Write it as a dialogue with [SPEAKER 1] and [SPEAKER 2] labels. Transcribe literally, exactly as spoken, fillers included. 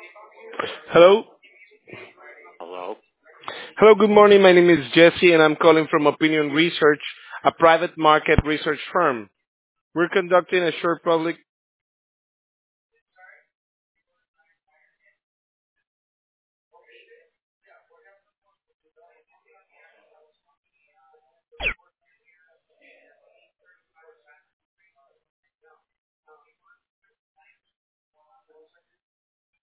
[SPEAKER 1] Hello.
[SPEAKER 2] Hello?
[SPEAKER 1] Hello, good morning. My name is Jesse and I'm calling from Opinion Research, a private market research firm. We're conducting a short public